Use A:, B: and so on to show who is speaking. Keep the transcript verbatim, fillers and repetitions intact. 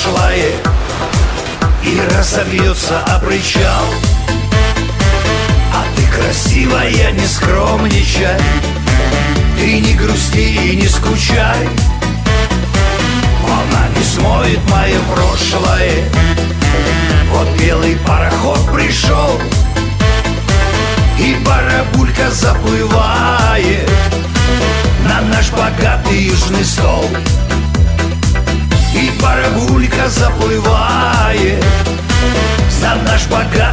A: прошлое и разобьется о причал. А ты красивая, не скромничай, ты не грусти и не скучай. Она не смоет мое прошлое. Вот белый пароход пришел, и барабулька заплывает на наш богатый южный стол. И барабулька заплывает на наш богатый